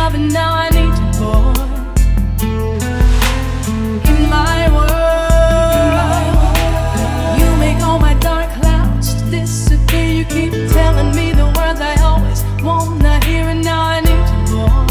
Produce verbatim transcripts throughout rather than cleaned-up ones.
love, and now I need you, boy. In my world, you make all my dark clouds disappear. You keep telling me the words I always wanna hear, and now I need you, boy.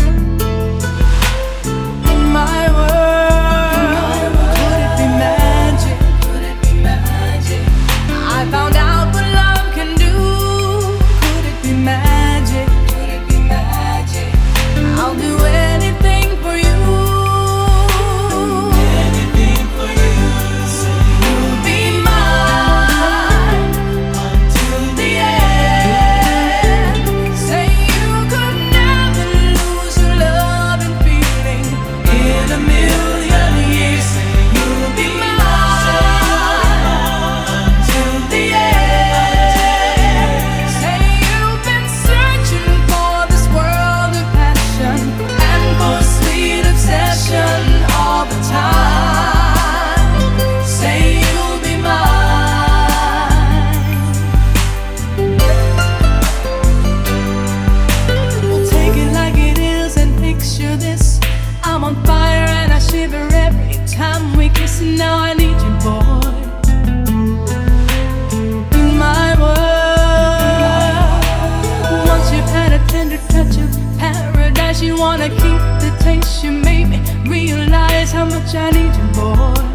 In my world, could it be magic? Could it be magic? I found out what love can do. Could it be magic? Could it be magic? I'll do anything for you. Anything for you. So you'll be mine until the end. Say you could never lose your love and feeling in a million years. Say you'll be mine until the end. Say you've been searching for this world of passion and for sweet obsession all the time. Say you'll be mine. We'll take it like it is and picture this. I'm on fire and I shiver every time we kiss, and now I need you, boy. In my world, once you've had a tender touch of paradise, you wanna keep the taste. You made me realize how much I need you, boy.